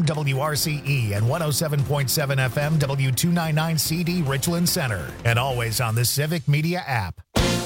FM WRCE and 107.7 FM W299 CD Richland Center. And always on the Civic Media app.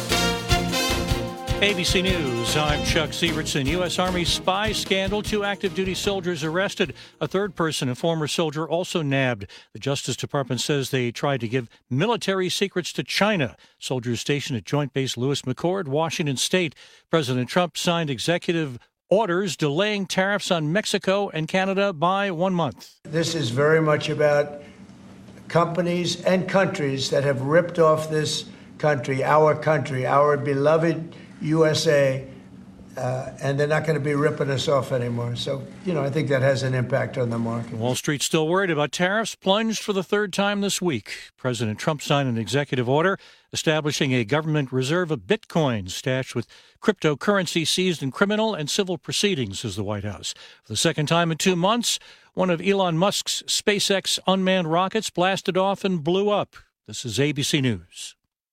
ABC News, I'm Chuck Sievertson. U.S. Army spy scandal, 2 active duty soldiers arrested. A third person, a former soldier, also nabbed. The Justice Department says they tried to give military secrets to China. Soldiers stationed at Joint Base Lewis McChord, Washington State. President Trump signed executive orders delaying tariffs on Mexico and Canada by 1 month. This is very much about companies and countries that have ripped off this country, our beloved USA, and they're not going to be ripping us off anymore. So, I think that has an impact on the market. Wall Street's still worried about tariffs, plunged for the third time this week. President Trump signed an executive order establishing a government reserve of Bitcoin stashed with cryptocurrency seized in criminal and civil proceedings, says the White House. For the second time in 2 months, one of Elon Musk's SpaceX unmanned rockets blasted off and blew up. This is ABC News.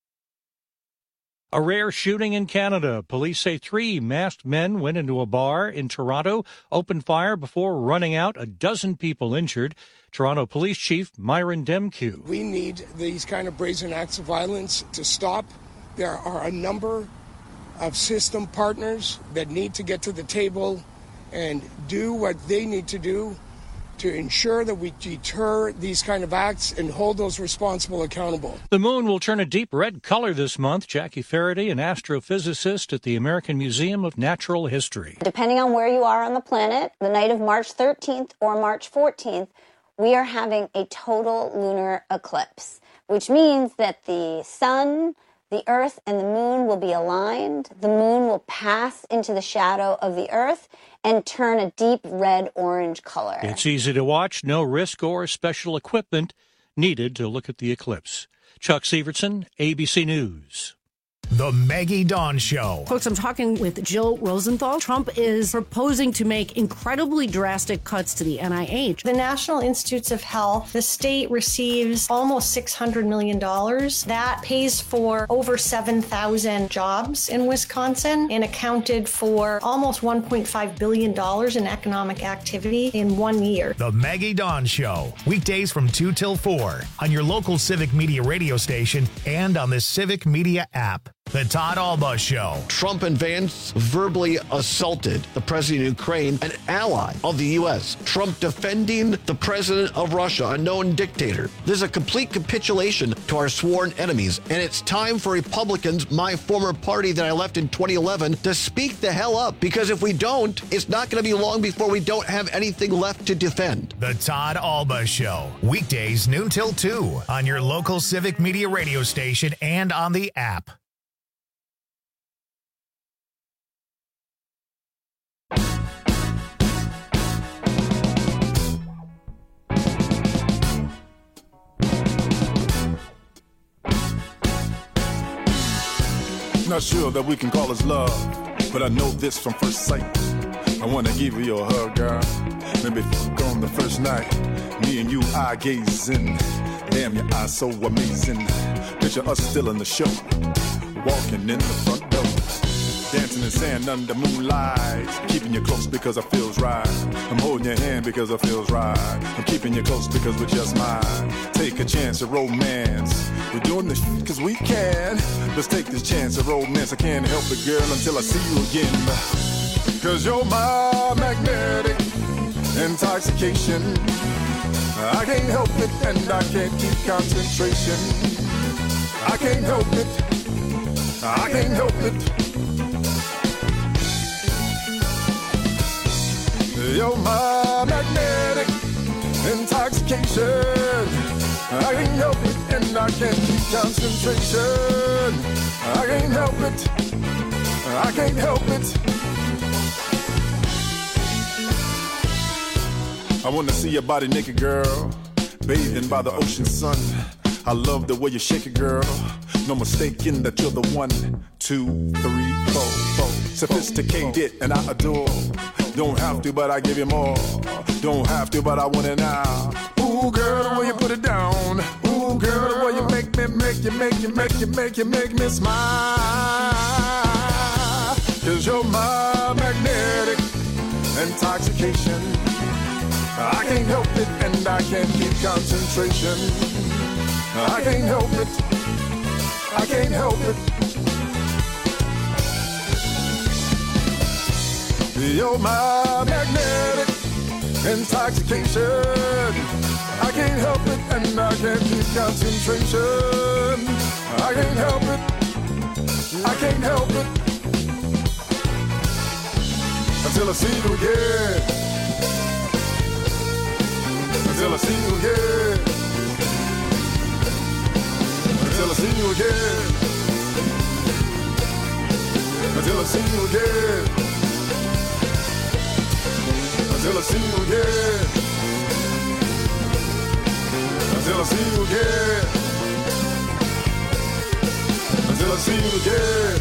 A rare shooting in Canada. Police say 3 masked men went into a bar in Toronto, opened fire before running out. A dozen people injured. Toronto Police Chief Myron Demkew. We need these kind of brazen acts of violence to stop. There are a number of system partners that need to get to the table and do what they need to do to ensure that we deter these kind of acts and hold those responsible accountable. The moon will turn a deep red color this month. Jackie Faraday, an astrophysicist at the American Museum of Natural History. Depending on where you are on the planet, the night of March 13th or March 14th, we are having a total lunar eclipse, which means that the sun, the Earth, and the moon will be aligned. The moon will pass into the shadow of the Earth and turn a deep red-orange color. It's easy to watch, no risk or special equipment needed to look at the eclipse. Chuck Sievertson, ABC News. The Maggie Dawn Show. Folks, I'm talking with Jill Rosenthal. Trump is proposing to make incredibly drastic cuts to the NIH. The National Institutes of Health, the state receives almost $600 million. That pays for over 7,000 jobs in Wisconsin and accounted for almost $1.5 billion in economic activity in 1 year. The Maggie Dawn Show. Weekdays from 2 till 4 on your local Civic Media radio station and on the Civic Media app. The Todd Alba Show. Trump and Vance verbally assaulted the president of Ukraine, an ally of the U.S. Trump defending the president of Russia, a known dictator. This is a complete capitulation to our sworn enemies. And it's time for Republicans, my former party that I left in 2011, to speak the hell up. Because if we don't, it's not going to be long before we don't have anything left to defend. The Todd Alba Show. Weekdays noon till 2 on your local Civic Media radio station and on the app. Not sure that we can call this love, but I know this from first sight. I wanna give you a hug, girl. Maybe fuck on the first night. Me and you eye gazing. Damn, your eyes so amazing. Picture us still in the show, walking in the front door, dancing in sand under moonlight. Keeping you close because it feels right. I'm holding your hand because it feels right. I'm keeping you close because we're just mine. Take a chance of romance. We're doing this shit cause we can. Let's take this chance of romance. I can't help it, girl, until I see you again. Cause you're my magnetic intoxication. I can't help it and I can't keep concentration. I can't help it. I can't help it. You're my magnetic intoxication. I can't help it and I can't keep concentration. I can't help it. I can't help it. I wanna see your body naked, girl, bathing by the ocean sun. I love the way you shake it, girl. No mistaking that you're the 1, 2, 3, 4. Sophisticated and I adore. Don't have to, but I give you more. Don't have to, but I want it now. Ooh, girl, the way you put it down. Ooh, girl, the way you make me smile. Cause you're my magnetic intoxication. I can't help it and I can't keep concentration. I can't help it. I can't help it. You're my magnetic intoxication. I can't help it and I can't keep concentration. I can't help it. I can't help it. Until I see you again. Until I see you again. Until I see you again. Until I see you again. Until I see you again. Until I see you again. Until I see you again.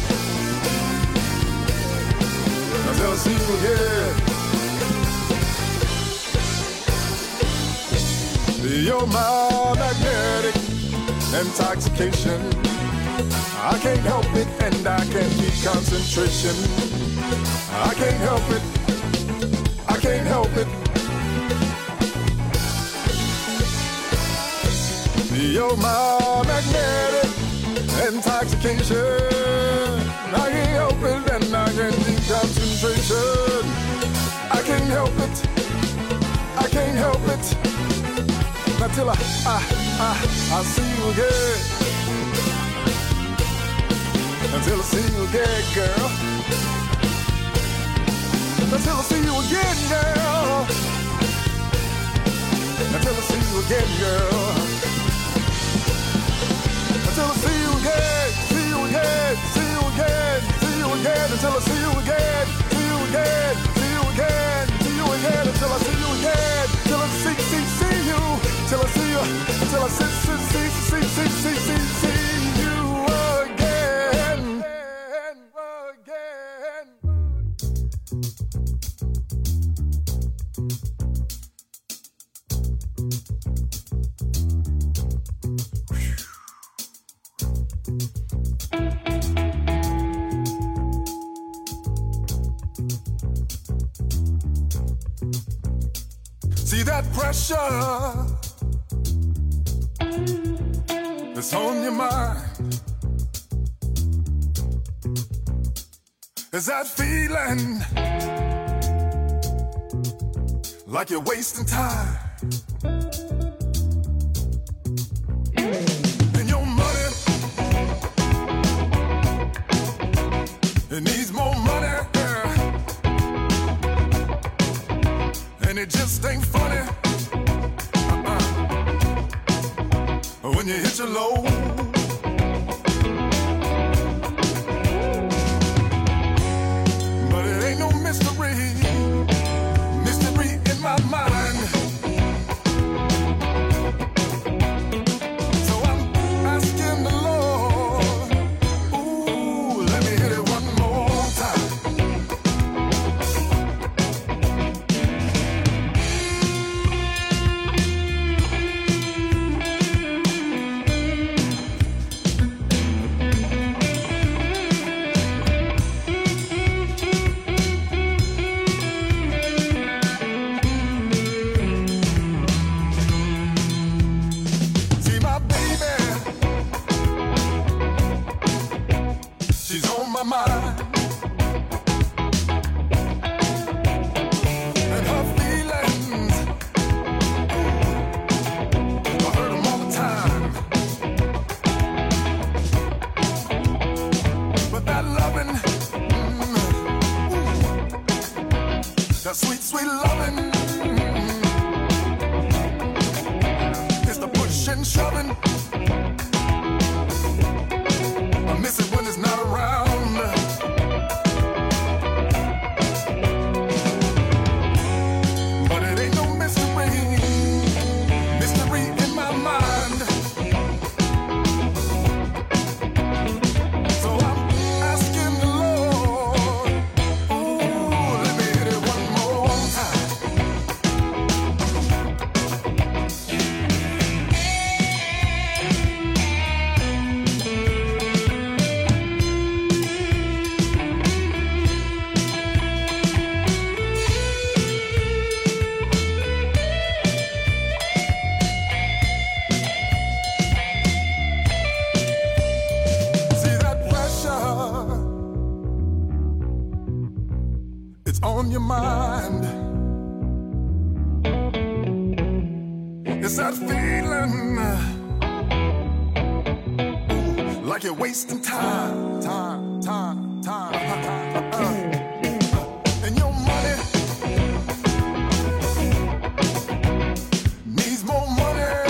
Until I see you again. You're my magnetic intoxication. I can't help it and I can't keep concentration. I can't help it. I can't help it. You're my magnetic intoxication. I can't help it and I can't keep concentration. I can't help it. I can't help it. Until I see you again. Until I see you again, girl. Until I see you again, girl. Until I see you again, girl. Until I see you again, see you again, see you again, see you again. Until I see you again, see you again, see you again, see you again. Until I see you again, till I see you, till I see you, till I see you again, again. See that pressure that's on your mind? Is that feeling like you're wasting time? And your money, it needs more money, and it just ain't funny when you hit your low. But it ain't no mystery in my mind. So I'm asking the Lord, ooh, let me hit it one more time. It's that feeling like you're wasting time. And your money needs more money,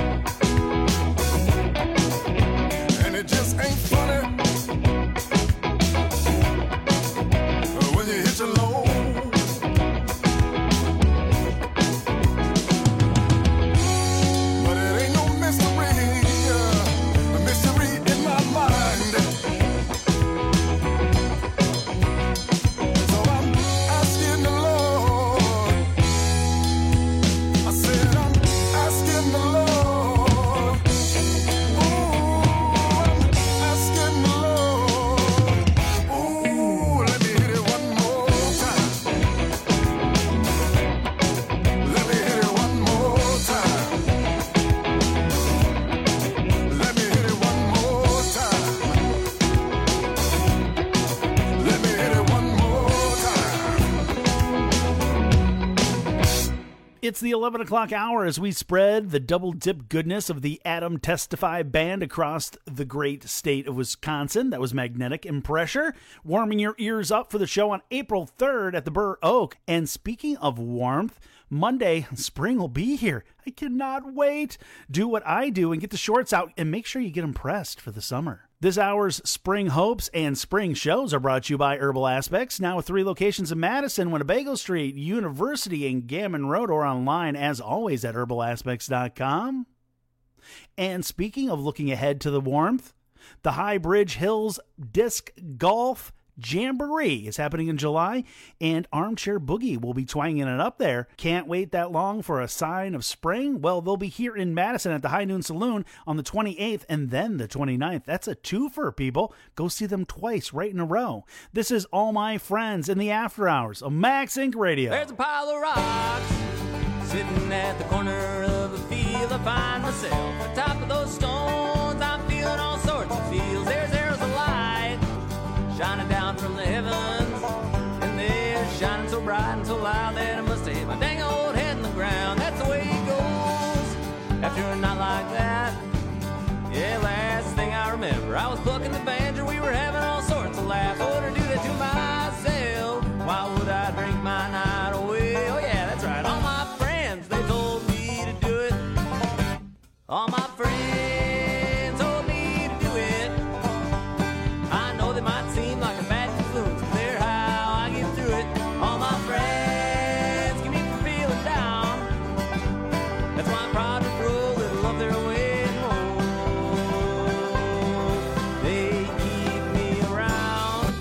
and it just ain't funny when you hit your low. It's the 11 o'clock hour as we spread the double dip goodness of the Adam Testify Band across the great state of Wisconsin. That was Magnetic Impressure, warming your ears up for the show on April 3rd at the Burr Oak. And speaking of warmth, Monday, spring will be here. I cannot wait. Do what I do and get the shorts out and make sure you get them pressed for the summer. This hour's Spring Hopes and Spring Shows are brought to you by Herbal Aspects, now with 3 locations in Madison, Winnebago Street, University, and Gammon Road, or online, as always, at herbalaspects.com. And speaking of looking ahead to the warmth, the High Bridge Hills Disc Golf Jamboree is happening in July, and Armchair Boogie will be twanging it up there. Can't wait that long for a sign of spring? Well, they'll be here in Madison at the High Noon Saloon on the 28th and then the 29th. That's a twofer, people. Go see them twice right in a row. This is All My Friends in the After Hours of Max Inc. Radio. There's a pile of rocks sitting at the corner of a field. I find myself on top of those stones. I'm feeling all sorts of feels. There's arrows of light shining down from the heavens, and they're shining so bright and so loud that I must have hit my dang old head in the ground. That's the way it goes after a night like that. Yeah, last thing I remember, I was plucking the banjo, we were having all sorts of laughs. I would do that to myself. Why would I drink my night away? Oh yeah, that's right. All my friends, they told me to do it. All my friends told me to do it. I know they might seem like a bad influence, but they're how I get through it. All my friends keep me from feeling down. That's why I'm proud to throw a little of their way home. They keep me around.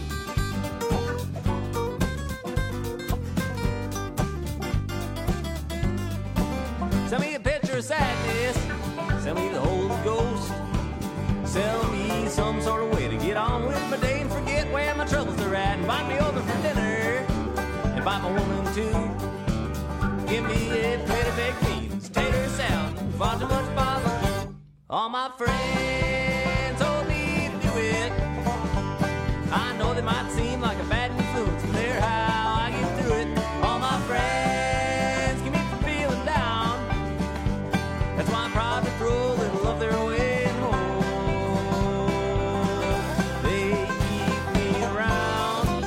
Send me a picture of sadness. Send me the Holy Ghost. Sell me some sort of way to get on with my day and forget where my troubles are at. Invite me over for dinner. Invite my woman too. Give me a plate of baked beans, tater salad, far too much barbecue. All my friends told me to do it. I know they might seem like a bad influence, but they're how I get through it. All my friends keep me from feeling down. That's why I'm proud to throw a little of their way home. They keep me around.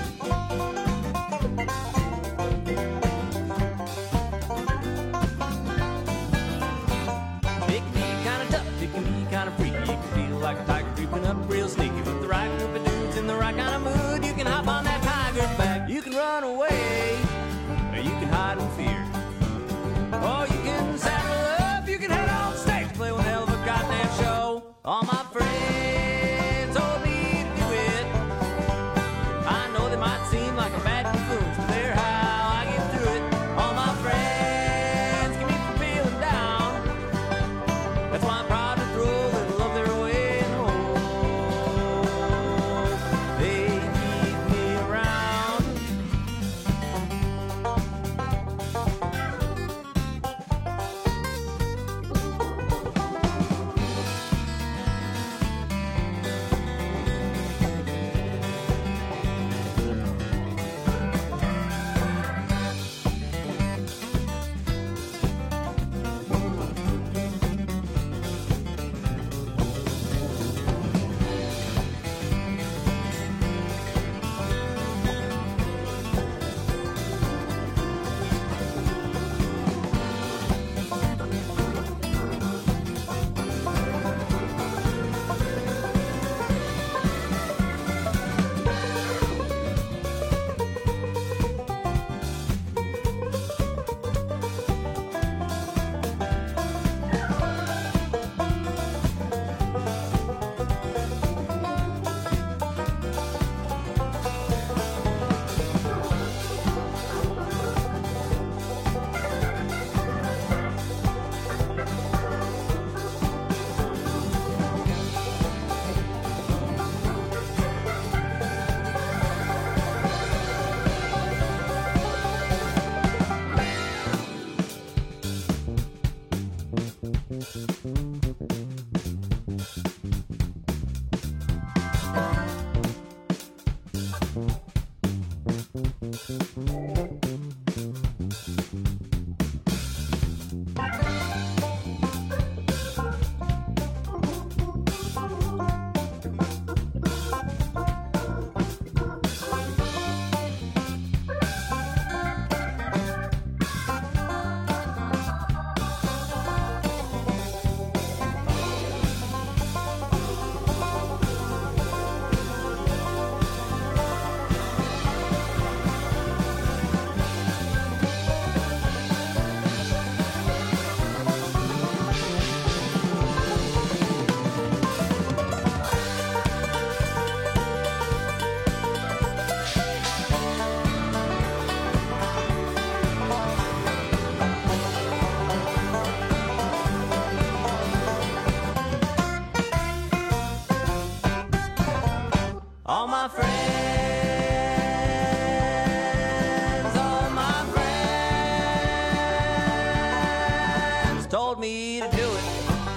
told me to do it.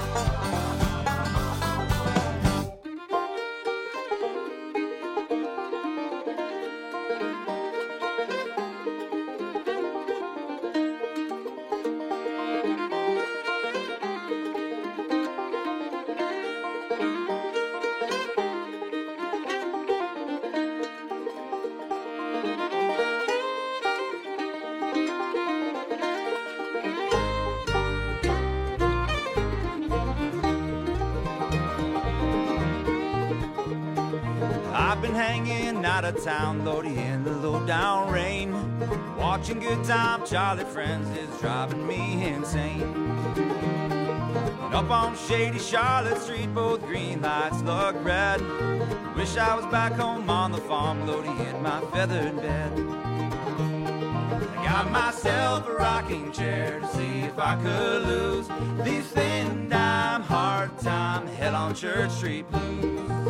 I've been hanging out of town, Lordy, in the low down rain. Watching Good Time Charlie Friends is driving me insane. And up on shady Charlotte Street, both green lights look red. Wish I was back home on the farm, Lordy, in my feathered bed. I got myself a rocking chair to see if I could lose these thin dime, hard time, hell on Church Street blues.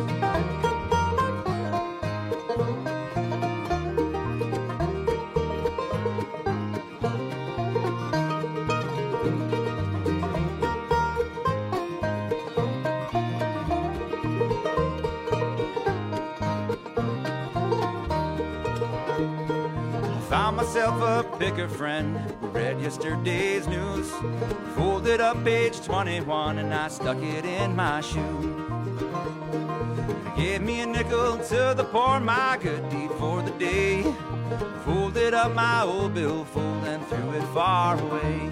Found myself a picker friend who read yesterday's news. Folded up page 21 and I stuck it in my shoe. They gave me a nickel to the poor, my good deed for the day. Folded up my old billfold and threw it far away.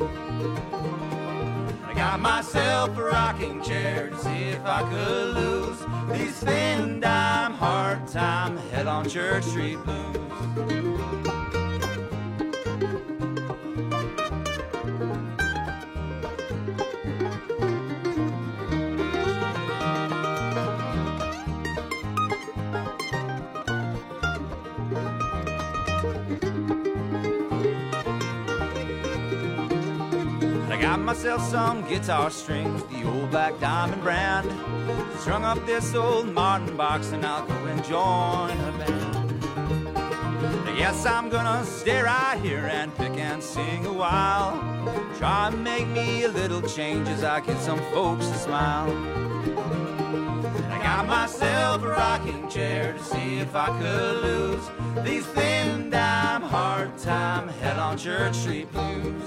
I got myself a rocking chair to see if I could lose these thin dime, hard time, hell on Church Street blues. Got myself some guitar strings, the old Black Diamond brand. Strung up this old Martin box and I'll go and join a band. Yes, I'm gonna stay right here and pick and sing a while. Try and make me a little change as I get some folks to smile. I got myself a rocking chair to see if I could lose these thin dime, hard time, hell on Church Street blues.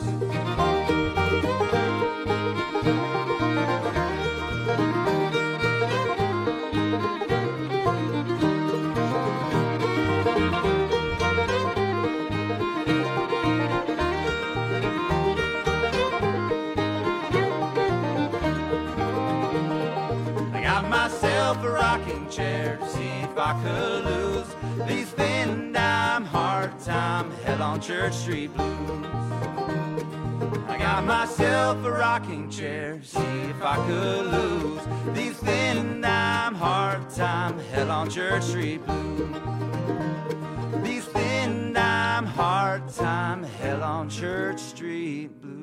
Myself a rocking chair to see if I could lose these thin dime, hard time, hell on Church Street blues. I got myself a rocking chair to see if I could lose these thin dime, hard time, hell on Church Street blues. These thin dime, hard time, hell on Church Street blues.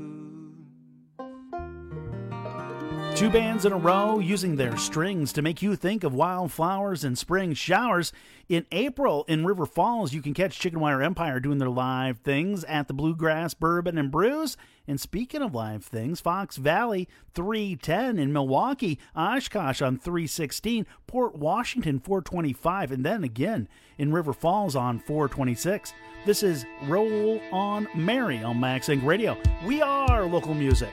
Two bands in a row using their strings to make you think of wildflowers and spring showers. In April in River Falls, you can catch Chicken Wire Empire doing their live things at the Bluegrass Bourbon and Brews. And speaking of live things, Fox Valley 310 in Milwaukee, Oshkosh on 316, Port Washington 425, and then again in River Falls on 426. This is Roll on Mary on Max Inc. Radio. We are local music.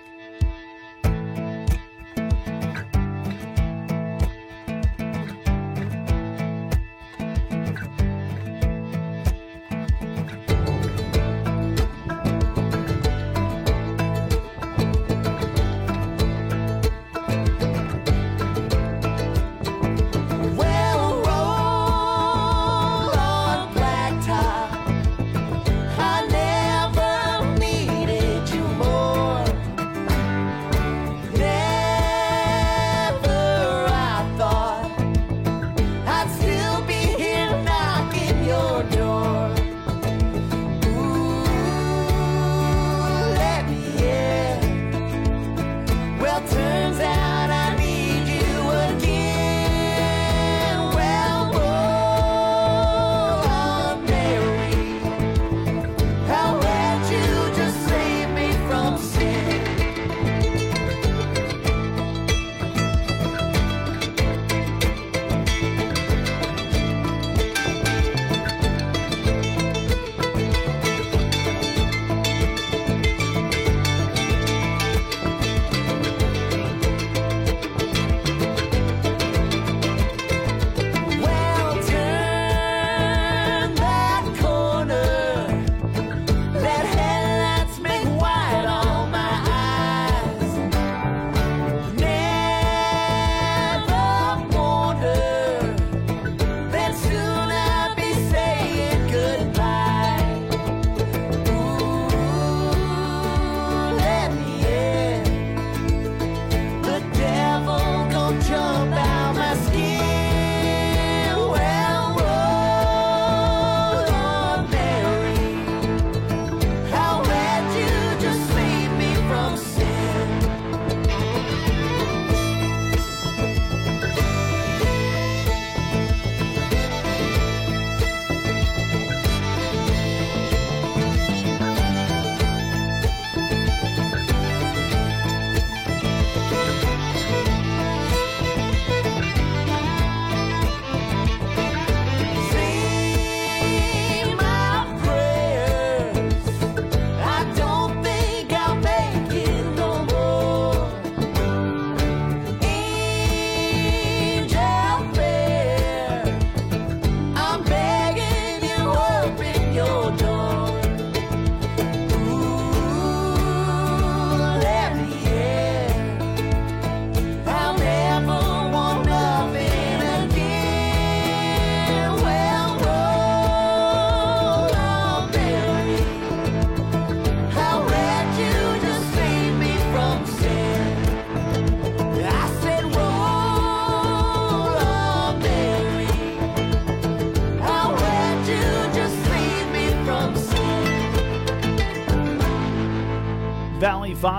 I never needed you more.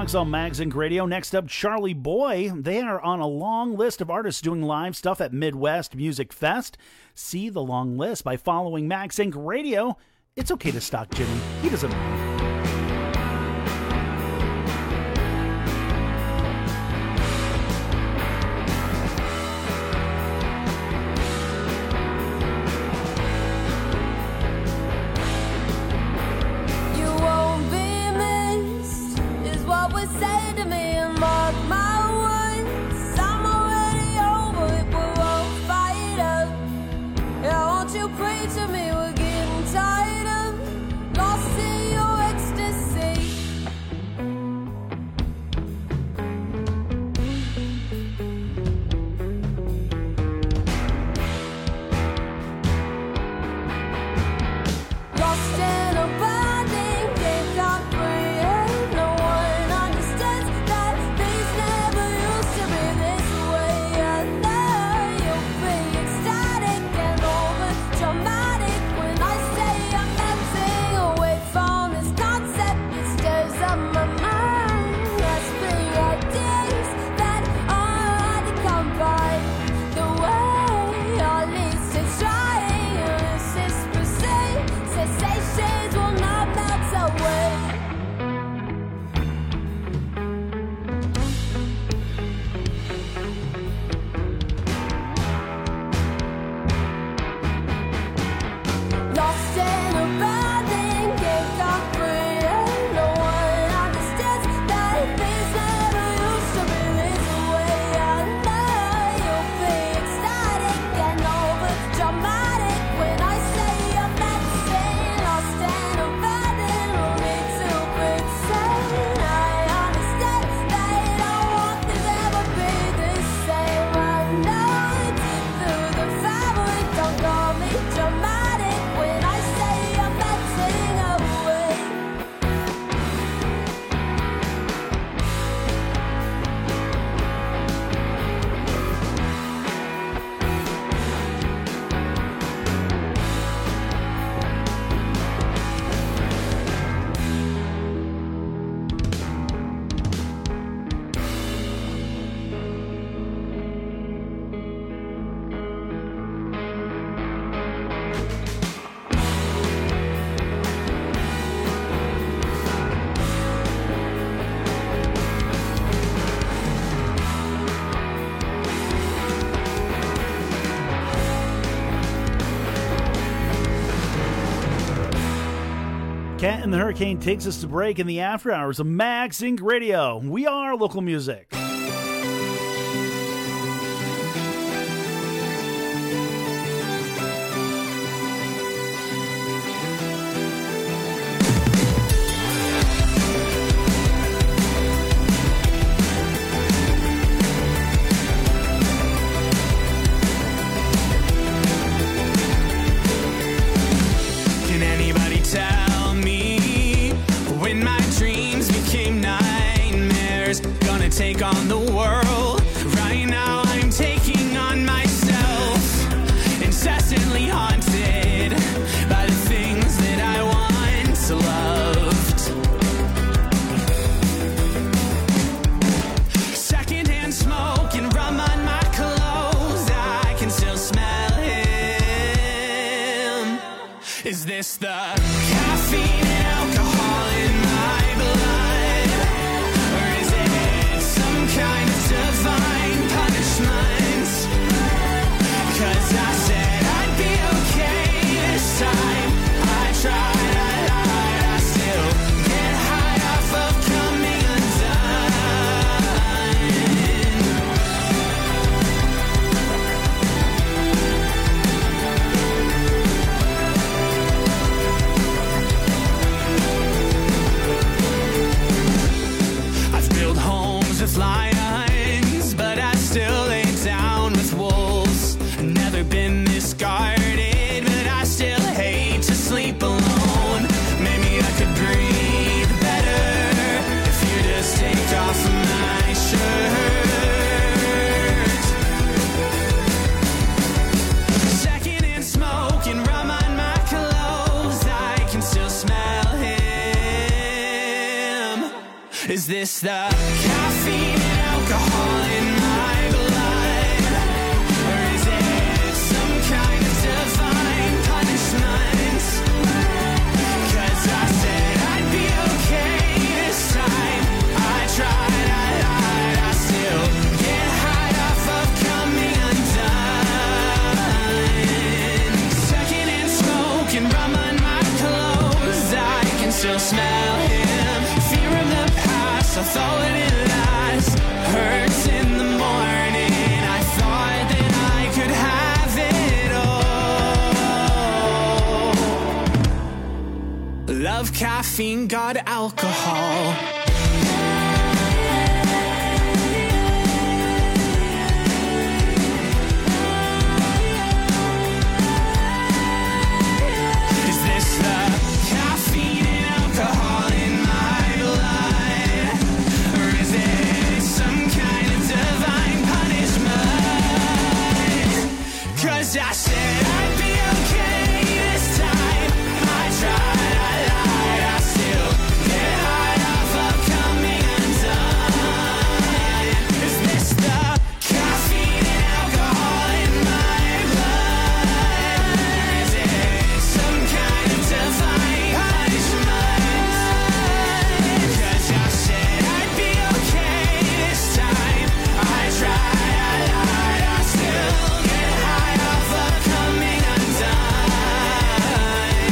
Dogs on MagZinc Radio. Next up, Charlie Boy. They are on a long list of artists doing live stuff at Midwest Music Fest. See the long list by following MagZinc Radio. It's okay to stalk Jimmy. He doesn't mind. Cat and the Hurricane takes us to break in the after hours of MagZinc Radio. We are local music. Take on the world. Right now I'm taking on myself, incessantly haunted by the things that I once loved. Secondhand smoke and rum on my clothes, I can still smell him. Is this the caffeine and alcohol in my blood? Kind of divine punishment, 'cause I said I'd be okay this time. I tried, I lied, I still get high off of coming undone. I've built homes with lions, but I still lay down with wolves. Never been discarded, but I still hate to sleep alone. Maybe I could breathe better if you just take off my shirt. Secondhand smoke and rum on my clothes, I can still smell him. Is this this the caffeine and alcohol in my blood? Or is it some kind of divine punishment? 'Cause I said I'd be okay this time. I tried, I lied, I still get high off of coming undone. Sucking in smoke and rum on my clothes, I can still smell him. Fear of the past, I thought it last. Hurts in the morning, I thought that I could have it all. Love, caffeine, God, alcohol. Is this the caffeine and alcohol in my blood? Or is it some kind of divine punishment? 'Cause I said I'd be okay this time. I tried, I lied, I still get high off of coming undone. Is this the caffeine and alcohol in my blood? Is it some kind of divine punishment? 'Cause I said I'd be okay this time. I tried, I lied, I still get high off of coming undone.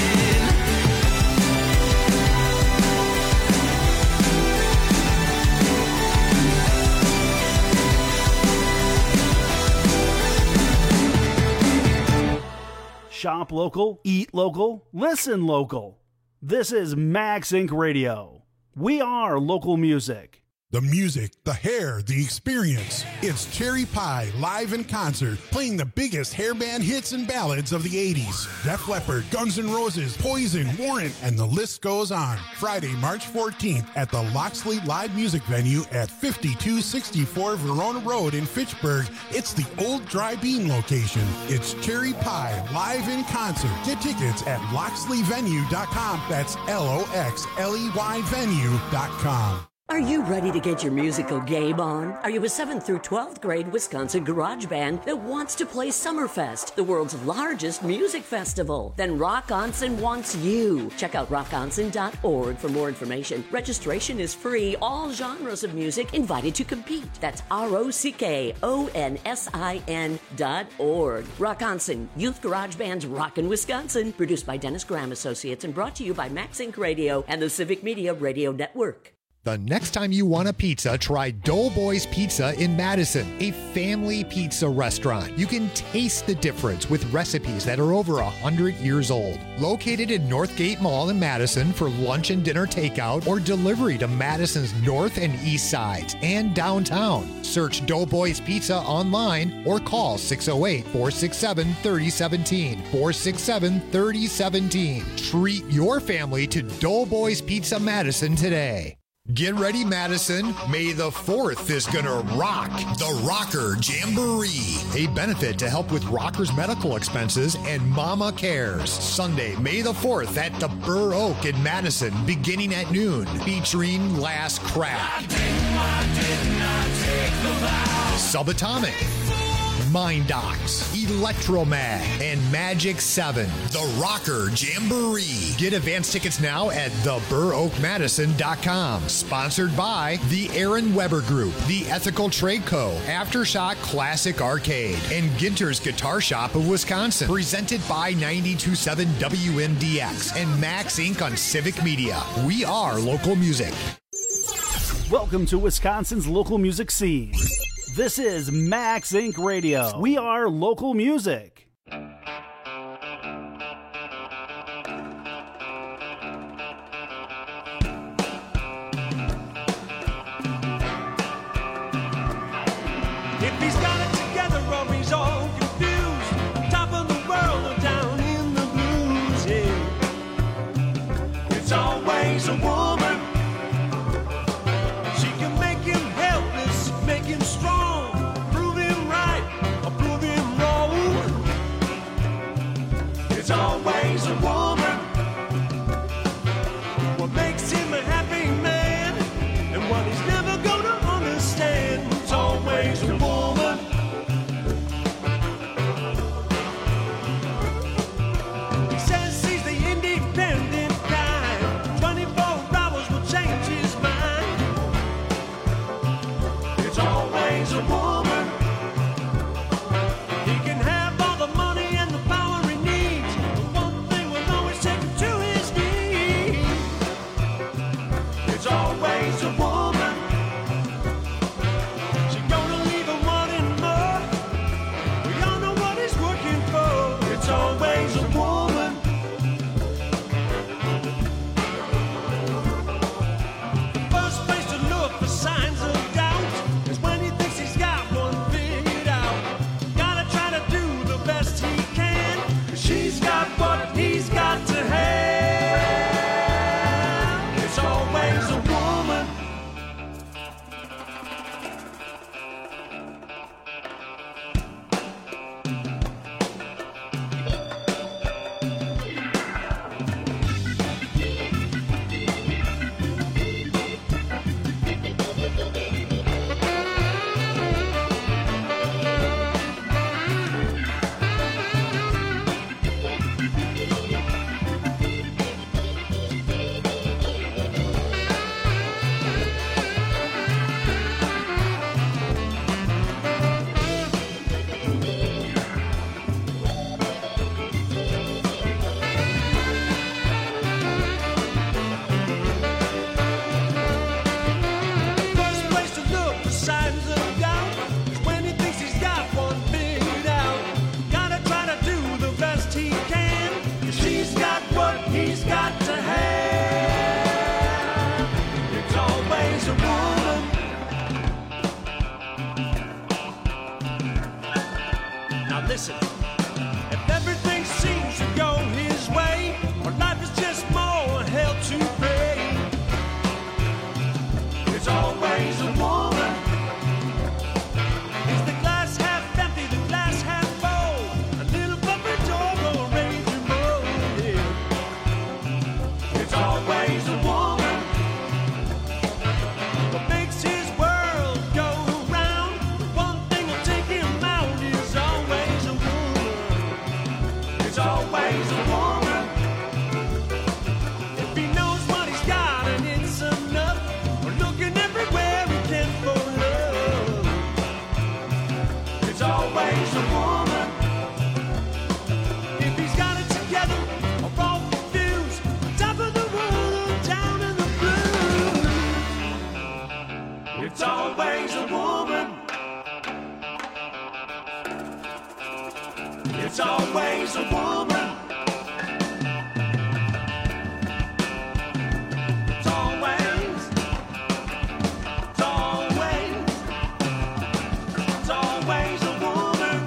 Shop local, eat local, listen local. This is Max Inc. Radio. We are local music. The music, the hair, the experience. It's Cherry Pie live in concert, playing the biggest hair band hits and ballads of the 80s. Def Leppard, Guns N' Roses, Poison, Warrant, and the list goes on. Friday, March 14th at the Loxley Live Music Venue at 5264 Verona Road in Fitchburg. It's the old Dry Bean location. It's Cherry Pie live in concert. Get tickets at loxleyvenue.com. That's LOXLEY venue.com. Are you ready to get your musical game on? Are you a 7th through 12th grade Wisconsin garage band that wants to play Summerfest, the world's largest music festival? Then Rockonson wants you. Check out rockonson.org for more information. Registration is free. All genres of music invited to compete. That's ROCKONSIN.org. Rockonson, Youth Garage Band's Rockin' Wisconsin. Produced by Dennis Graham Associates and brought to you by Max Inc. Radio and the Civic Media Radio Network. The next time you want a pizza, try Doughboys Pizza in Madison, a family pizza restaurant. You can taste the difference with recipes that are over 100 years old. Located in Northgate Mall in Madison for lunch and dinner takeout or delivery to Madison's north and east sides and downtown. Search Doughboys Pizza online or call 608-467-3017. 467-3017. Treat your family to Doughboys Pizza Madison today. Get ready, Madison. May the 4th is gonna rock the Rocker Jamboree, a benefit to help with rockers' medical expenses and Mama Cares. Sunday, May the 4th at the Burr Oak in Madison, beginning at noon, featuring Last Crack, Subatomic, Mindox, Electromag, and Magic 7. The Rocker Jamboree. Get advance tickets now at theburroakmadison.com. Sponsored by the Aaron Weber Group, the Ethical Trade Co., Aftershock Classic Arcade, and Ginter's Guitar Shop of Wisconsin. Presented by 92.7 WMDX and Max Inc. on Civic Media. We are local music. Welcome to Wisconsin's local music scene. This is Max Inc. Radio. We are local music. If he's got it together or he's all confused, top of the world or down in the blues, yeah. It's always a woman. She can make him helpless, make him strong, prove him right or prove him wrong. It's always a woman. What makes him a happy man and what he's always a woman. He can have all the money and the power he needs. The one thing will always take him to his knees. It's always a woman. She's gonna leave him wanting more. We all know what he's working for. It's always a woman. The first place to look for signs of doubt is when he thinks he's got one figured out. Gotta try to do the best he can, 'cause she's got what he's got to have. It's always a woman. First place to look for signs of doubt is when he thinks he's got one figured out. Gotta try to do the best he can, 'cause she's got what he's got to have. It's always a woman. Now listen, if everything seems to go his way, or life is just more hell to pay, it's always a woman. Is the glass half empty, the glass half full? A little bumper door or a raging bull? Yeah. It's always a woman. What makes his world go round? One thing will take him out is always a woman. It's always a woman. If he knows what he's got and it's enough, we're looking everywhere he can for love. It's always a woman. If he's got it together or all confused, top of the world or down in the blue, it's always a woman. It's always a woman. It's always, it's always, it's always a woman.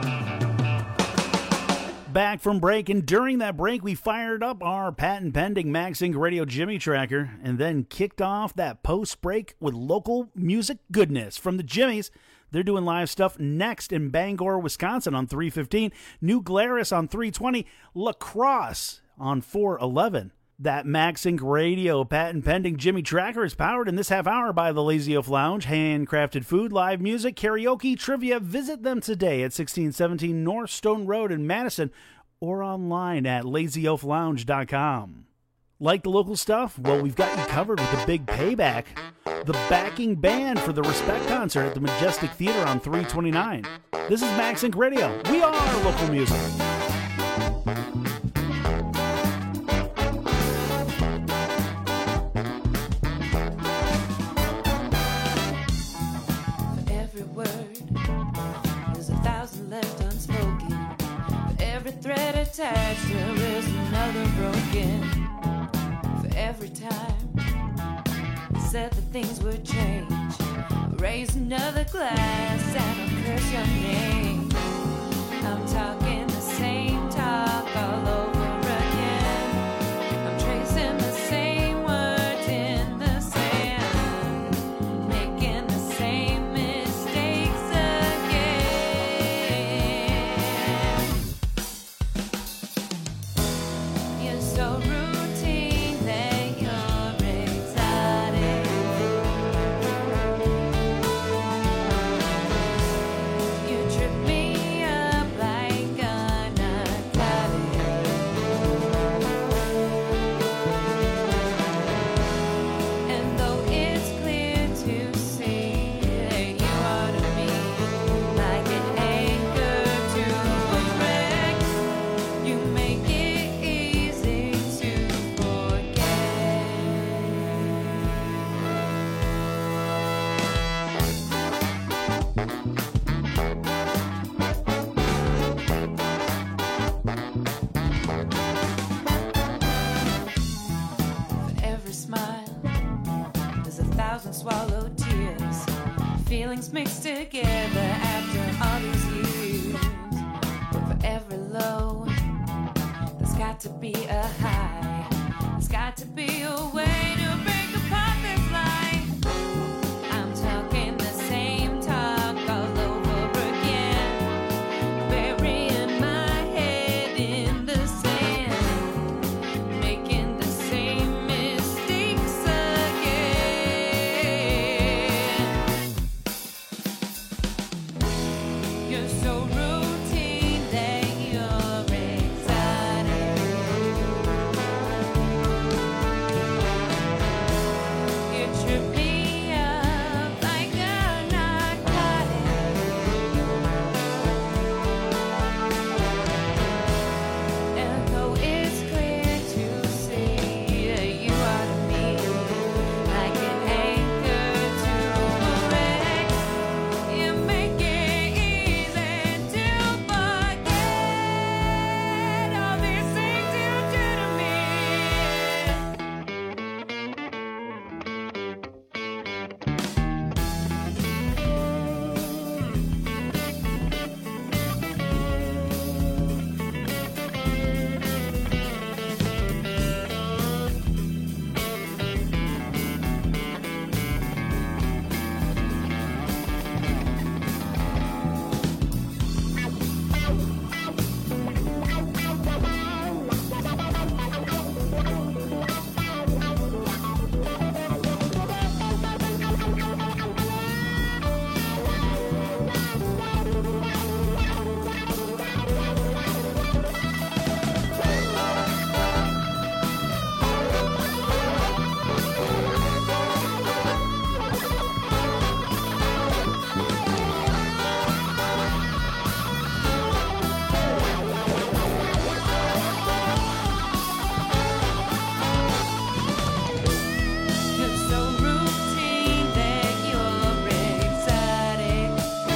Back from break, and during that break, we fired up our patent-pending MagSync Radio Jimmy Tracker and then kicked off that post-break with local music goodness from the Jimmys. They're doing live stuff next in Bangor, Wisconsin on 315, New Glarus on 320, La Crosse on 411. That MagSync Radio patent-pending Jimmy Tracker is powered in this half hour by the Lazy Oaf Lounge. Handcrafted food, live music, karaoke, trivia. Visit them today at 1617 North Stone Road in Madison or online at lazyoaflounge.com. Like the local stuff? Well, we've got you covered with the big payback. The backing band for the Respect concert at the Majestic Theater on 329. This is MagSync Radio. We are local music. Every word, there's 1,000 left unspoken. For every thread attached, there is another broken. For every time I said that things would change, I'll raise another glass and I'll curse your name. I'm talking the same talk all over again. I'm tracing the same words in the sand, making the same mistakes again. You're so routine that you're exotic. You trip me up like feelings mixed together after all these years. For every low, there's got to be a high. There's got to be a way to break apart this lie. I'm talking the same talk all over again, burying my head in the sand, making the same mistakes again. You're so routine that you're exotic. You trip me up like a narcotic. And though it's clear to see you are to me like an anchor to a wreck, you make it easy to forget all these things you do to me. You're so routine that you're exotic.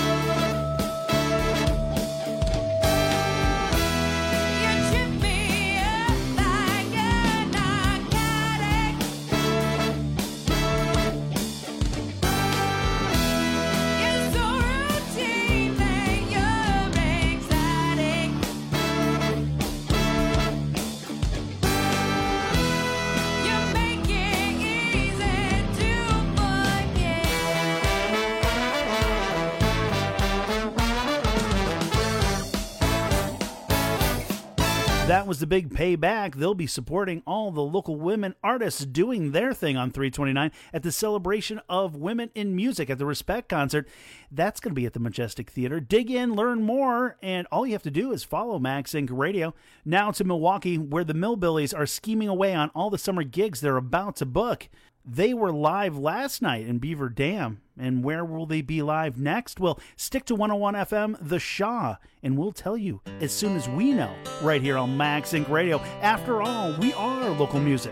You trip me up like a narcotic. You're so routine that you're exotic. You make it easy to forget. That was the big payback. They'll be supporting all the local women artists doing their thing on 3/29 at the celebration of women in music at the Respect concert. That's going to be at the Majestic Theater. Dig in, learn more, and all you have to do is follow Max Inc. Radio. Now to Milwaukee, where the Millbillies are scheming away on all the summer gigs they're about to book. They were live last night in Beaver Dam. And where will they be live next? Well, stick to 101 FM, The Shaw, and we'll tell you as soon as we know, right here on Max Inc. Radio. After all, we are local music.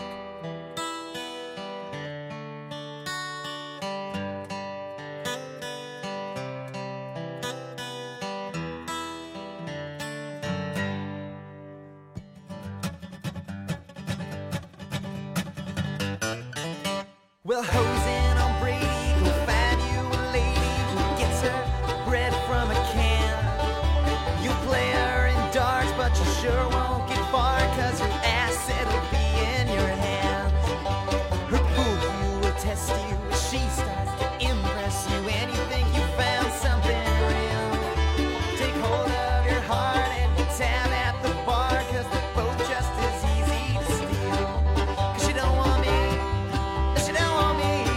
Well, hosing on Brady, go find you a lady who gets her bread from a can. You play her in darts, but you sure won't get far, 'cause your asset will be in your hands. Her book you will test you, she starts to impress you, and you think you found something real. Take hold of your heart and tap at the bar, 'cause they're both just as easy to steal. 'Cause she don't want me, she don't want me.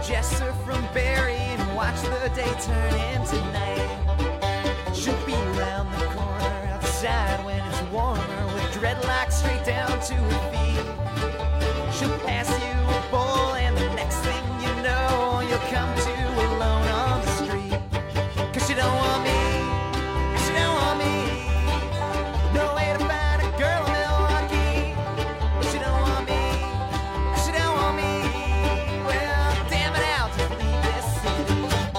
Jester from Barry and watch the day turn into night. She'll be around the corner outside when it's warmer with dreadlocks straight down to her feet. She'll pass you a bowl and the next thing you know you'll come to alone on the street. 'Cause she don't want me, she don't want me. No way to find a girl in Milwaukee. She don't want me, she don't want me. Well, damn it, I'll just leave this city.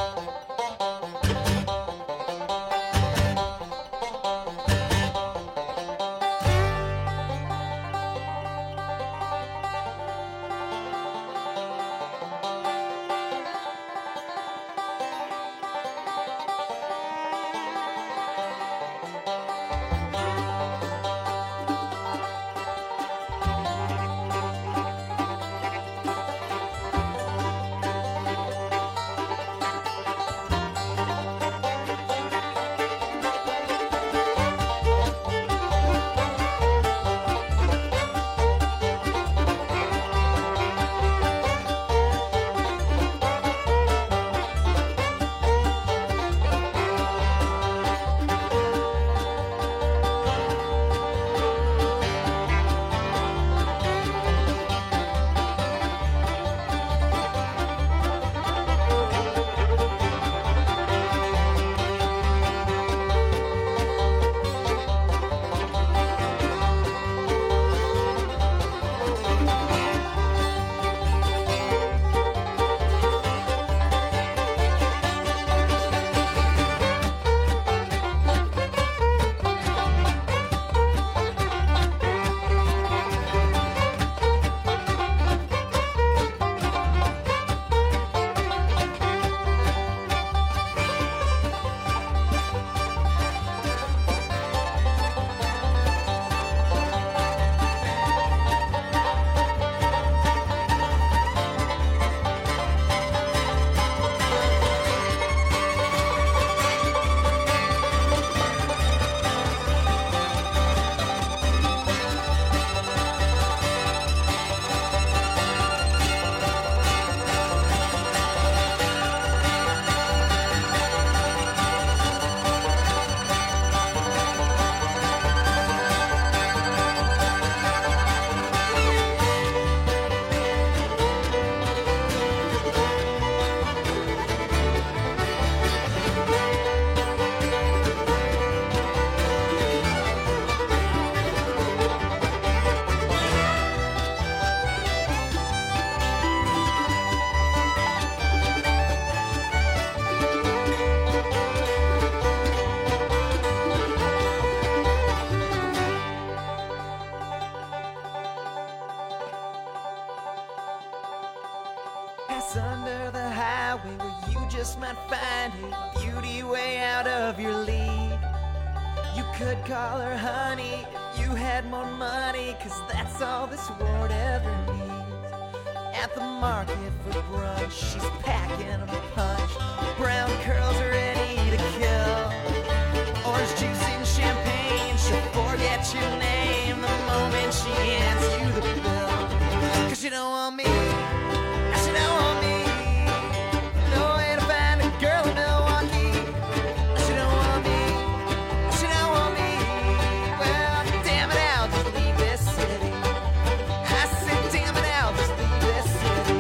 Pass under the highway where you just might find a beauty way out of your league. You could call her honey if you had more money, 'cause that's all this world ever needs. At the market for brunch, she's packing a punch. Brown curls are ready to kill. Orange juice and champagne, she'll forget your name the moment she hands you the bill. 'Cause she don't want me, she don't want me. No way to find a girl in Milwaukee. She don't want me, she don't want me. Well, damn it, I'll just leave this city. I said, damn it, I'll just leave this city.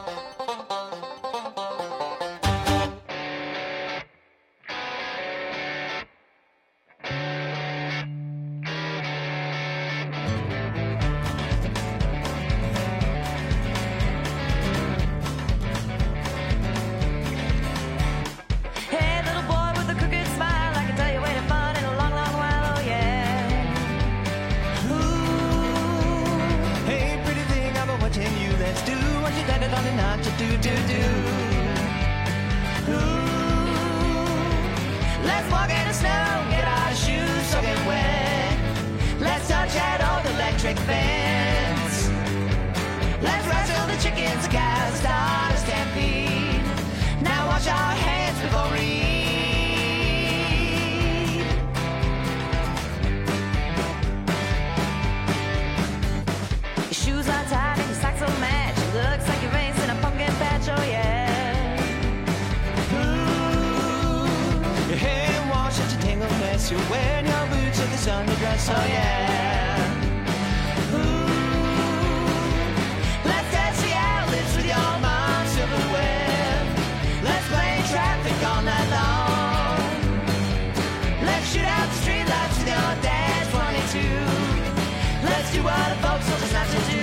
Hey, little boy with a crooked smile, I can tell you waiting fun in a long, long while, oh yeah. Ooh, hey, pretty thing, I've been watching you. Let's do what you done it on and not to do. Ooh, let's walk in the snow, get our shoes soaking wet. Let's touch that old electric fence. Let's wrestle the chickens, cows, start a stampede. Now wash our hands before we eat. Your shoes are tied and your socks don't match. It looks like you're racing a pumpkin patch, oh yeah. dress. You're wearing your boots with this underdress, oh yeah. Let's dance the outlets with your mom silverware. Let's play traffic all night long. Let's shoot out the streetlights with your dad's 22. Let's do what the folks told us not to do.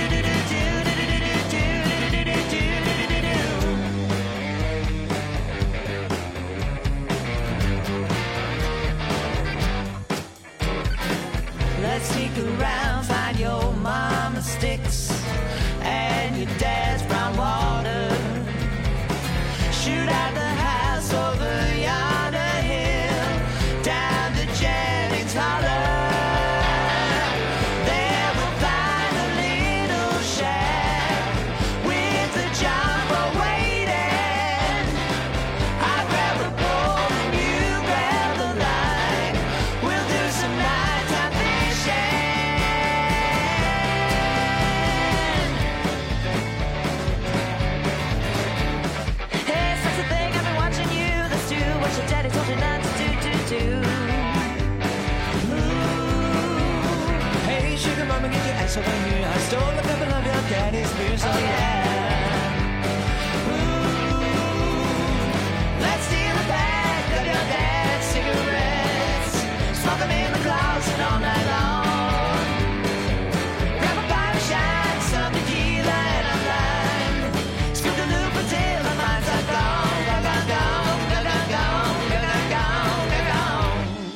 Let's sneak around, find your mama's sticks and your dad's brown water. Shoot out the house over yonder hill, down to Jennings Holler. There we'll find a little shack with the jumbo waiting. I grab a pole and you grab the line. We'll do some nighttime fishing. Hey, such a thing, I've been watching you. Let's do what your daddy told you not to do. Ooh. Hey, sugar mama, get your ass over here. I stole a couple of your daddy's beers, oh yeah. Ooh. Let's steal a pack of your dad's cigarettes. Smoke them in the closet all night long. Grab a pipe of shine, some tequila and a lime. Scoop the loop until the lights are gone. Gone, gone, gone, gone, gone, gone, gone, gone, gone, gone.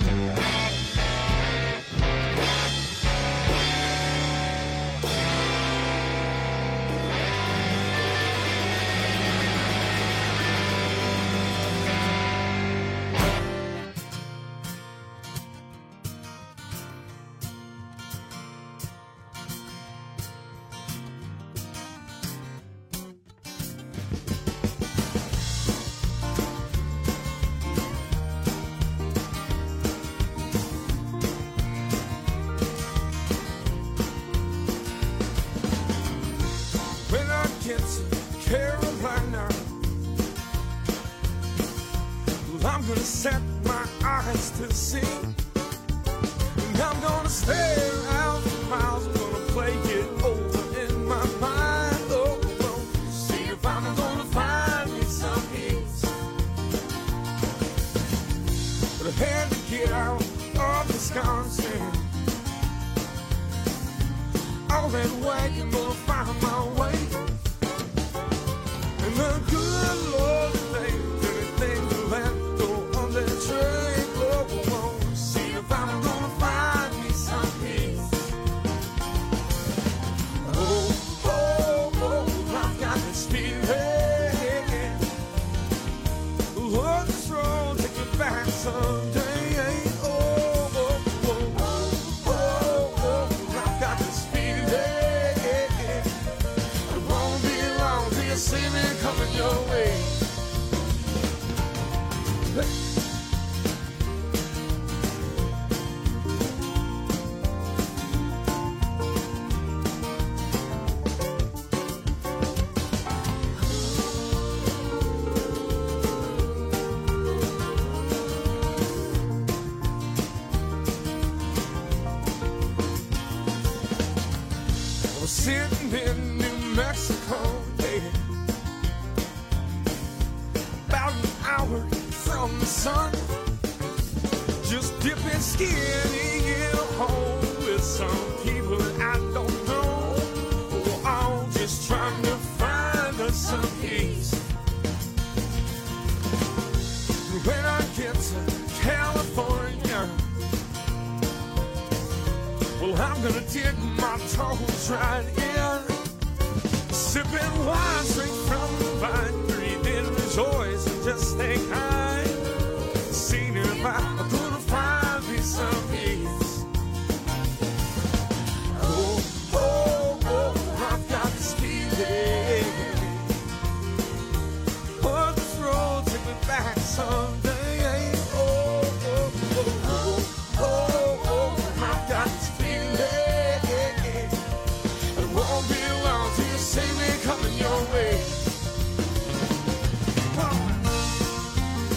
When I get to Carolina, well, I'm gonna set my eyes to sea. And I'm gonna stare out for miles. I'm gonna play it over in my mind. Oh, oh, see if I'm gonna find me some peace. But I had to get out of Wisconsin. All that wagon gonna find my way. And the good Lord knows anything to let go on that train. Oh, oh, oh, see if I'm gonna find me some peace. Oh, oh, oh, I've got this feeling. Oh, this road take me back someday. Oh, oh, oh, oh, oh, oh, I've got this feeling. It won't be long till you see me coming your way. I was sitting in New Mexico, yeah, about an hour from the sun, just dipping skinny in a hole with some people that I don't know. Oh, I'm just trying to find us some peace. When I get to California, well, I'm gonna dig my toes right in, sipping wine straight from the vine, breathing rejoice and just stay kind. Seeing if I'm gonna find me some peace. Oh, oh, oh, I've got this feeling. Oh, this road take me back someday. Oh, oh, oh, oh, oh, oh, I've got this feeling. It won't be long till you see me coming your way.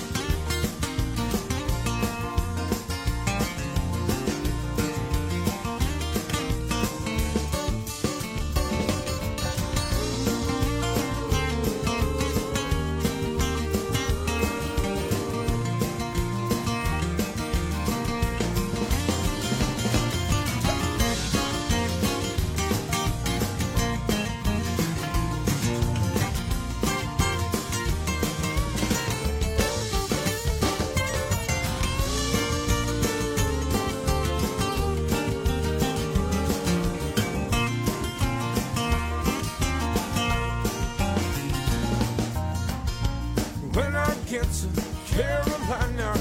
to Carolina.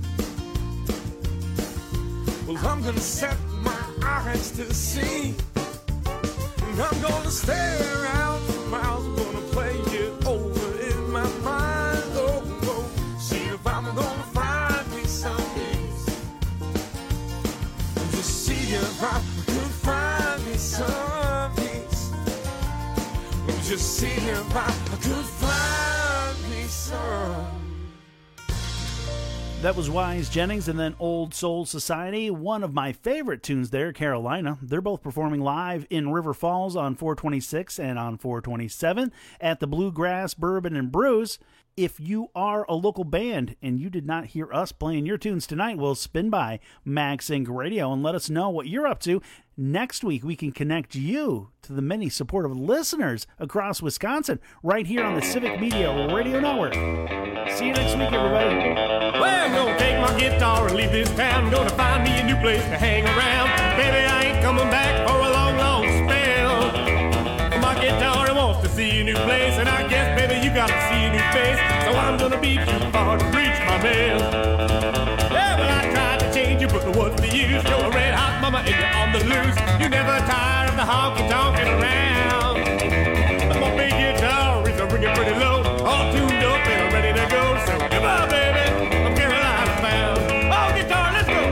Well, I'm gonna set my eyes to see. And I'm gonna stare out for miles. I'm gonna play it over in my mind. Oh, oh. See if I'm gonna find me some peace. And just see if I can find me some peace. And just see if I could find me some. That was Wise Jennings and then Old Soul Society. One of my favorite tunes there, Carolina. They're both performing live in River Falls on 426 and on 427 at the Bluegrass Bourbon and Brews. If you are a local band and you did not hear us playing your tunes tonight, we'll spin by MagSync Radio and let us know what you're up to. Next week, we can connect you to the many supportive listeners across Wisconsin right here on the Civic Media Radio Network. See you next week, everybody. Well, I'm gonna take my guitar and leave this town. I'm gonna find me a new place to hang around. Baby, I ain't coming back for a long, long spell. My guitar wants to see a new place, and I guess, baby, you gotta see a new face. So I'm gonna be too far to reach my mail. Yeah, well, I tried to change you, but what's the use? You're a red hot mama and you're on the loose. You never tired of the honky-tonkin' around. My big guitar is ringing pretty low, all tuned up and ready to go. So come on, baby, I'm Carolina bound. Oh, guitar, let's go.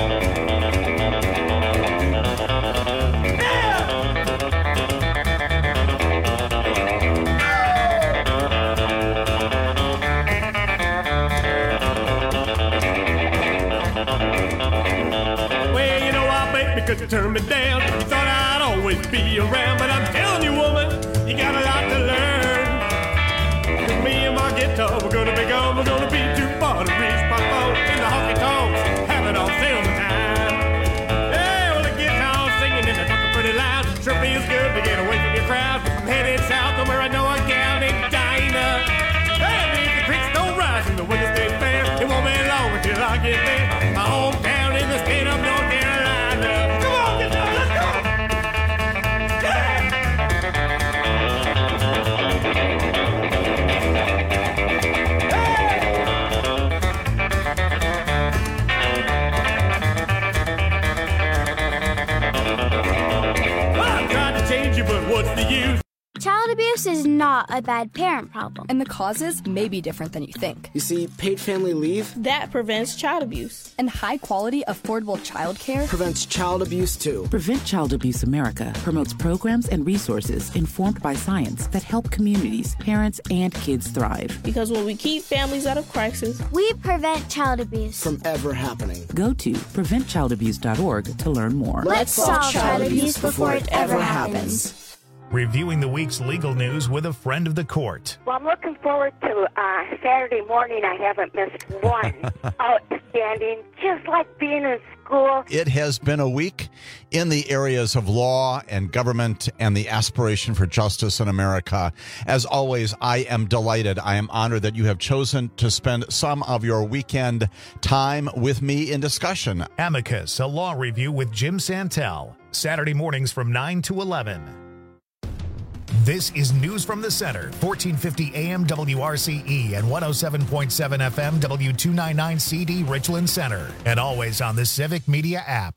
Well, you know I bet because you turned me down. You thought I'd always be around, but I'm telling you, woman, you got a lot to learn. 'Cause me and my guitar, we're gonna be gone. We're gonna be too far to reach my phone in the honky tonks, have it all sale time. Yeah, well, the guitar singing and the talking pretty loud. Sure feels good to get away from your crowd. I'm headed south to where I know a gal named Dinah. Hey, if the creeks don't rise and the weather stays fair, it won't be long until I get there. My hometown in the state of North Carolina. Come on, guitar, let's go. I tried to change you, but what's the use? Child abuse is not a bad parent problem. And the causes may be different than you think. You see, paid family leave That prevents child abuse. And high-quality, affordable child care prevents child abuse, too. Prevent Child Abuse America promotes programs and resources informed by science that help communities, parents, and kids thrive. Because when we keep families out of crisis, We prevent child abuse. From ever happening. Go to preventchildabuse.org to learn more. Let's solve child abuse before it ever happens. Reviewing the week's legal news with a friend of the court. Well, I'm looking forward to Saturday morning. I haven't missed one. Outstanding. Just like being in school. It has been a week in the areas of law and government and the aspiration for justice in America. As always, I am delighted. I am honored that you have chosen to spend some of your weekend time with me in discussion. Amicus, a law review with Jim Santel. Saturday mornings from 9 to 11. This is News from the Center, 1450 AM WRCE and 107.7 FM W299 CD Richland Center, and always on the Civic Media app.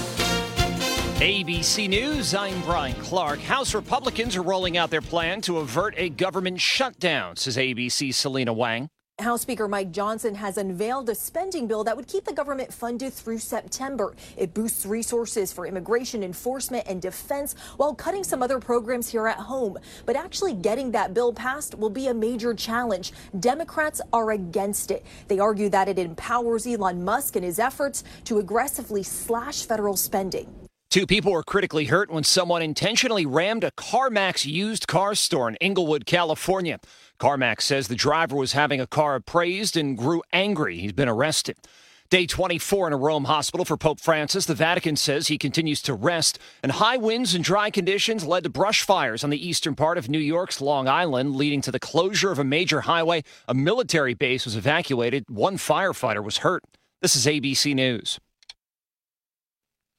ABC News, I'm Brian Clark. House Republicans are rolling out their plan to avert a government shutdown, says ABC's Selena Wang. House Speaker Mike Johnson has unveiled a spending bill that would keep the government funded through September. It boosts resources for immigration enforcement and defense while cutting some other programs here at home. But actually getting that bill passed will be a major challenge. Democrats are against it. They argue that it empowers Elon Musk in his efforts to aggressively slash federal spending. 2 people were critically hurt when someone intentionally rammed a CarMax used car store in Inglewood, California. CarMax says the driver was having a car appraised and grew angry. He's been arrested. Day 24 in a Rome hospital for Pope Francis. The Vatican says he continues to rest, and high winds and dry conditions led to brush fires on the eastern part of New York's Long Island, leading to the closure of a major highway. A military base was evacuated. 1 firefighter was hurt. This is ABC News.